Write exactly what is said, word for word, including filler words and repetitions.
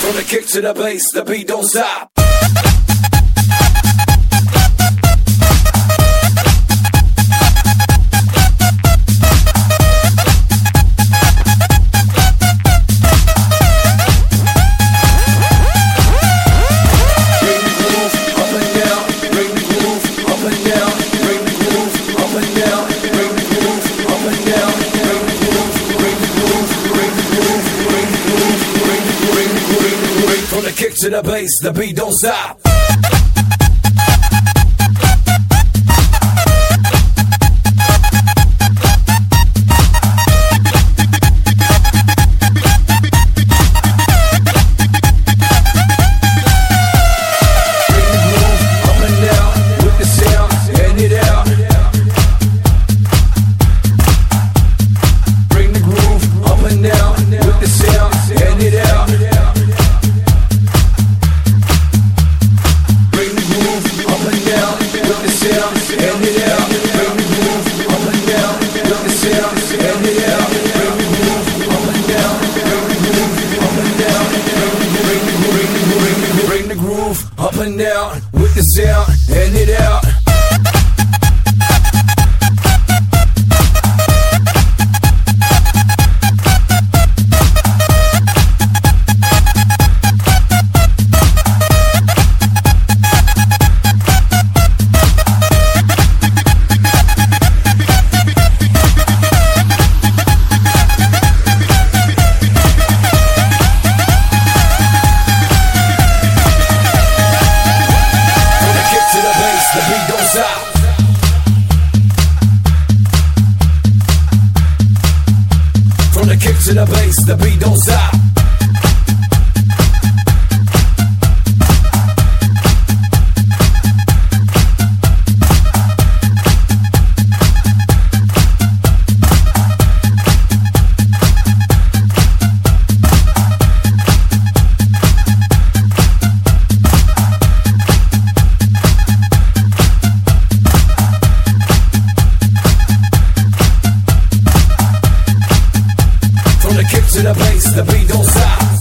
From the kick to the bass, the beat don't stop. From the kick to the bass, the beat don't stop. Bring the groove up and down with the sound and it out. From the kick to the bass, the beat don't stop. To the bass, the beat don't stop.